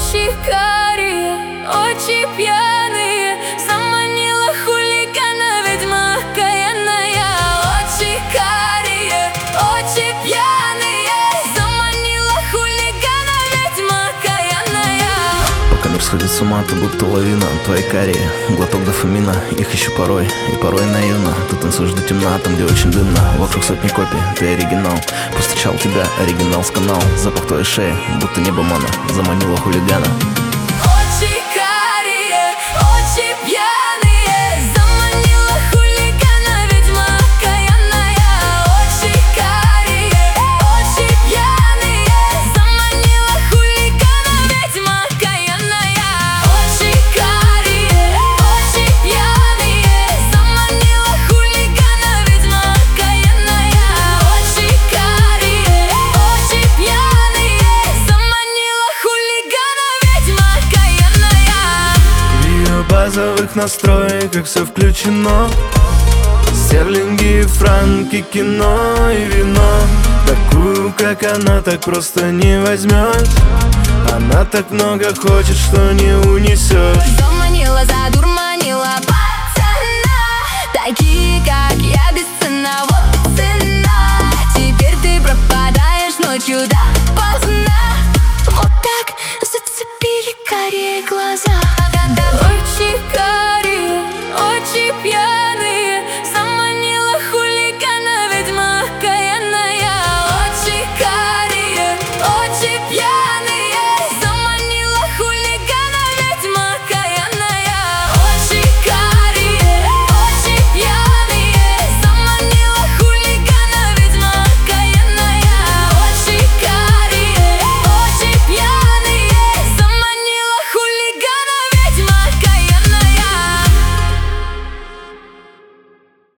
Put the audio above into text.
очи карие, очи пьяные, заманила хулигана ведьма окаянная. Очи карие, очи пьяные, заманила хулигана ведьма окаянная. Пока мир сходит с ума, ты будто лавина. Твои карие, глоток дофамина. Их еще порой, и порой наивно. Ты танцуешь до темна, там где очень дымно. Вокруг сотни копий, ты оригинал. Повстречал тебя, оригинал с канал. Запах твоей шеи, будто небо мана, заманила хулигана. Очи карие, очи пьяные, заманила хулигана ведьма окаянная. Очи карие, очи пьяные, заманила хулигана ведьма окаянная. Очи карие, очи пьяные, заманила хулигана ведьма окаянная. Очи карие, очи пьяные, заманила хулигана ведьма окаянная. В ее базовых настройках все включено. Стерлинги, франки, кино и вино. Такую, как она, так просто не возьмешь. Она так много хочет, что не унесешь. Заманила, задурманила пацана. Такие, как я, бесценна, вот и цена. Теперь ты пропадаешь ночью допоздна. Вот так зацепили карие глаза.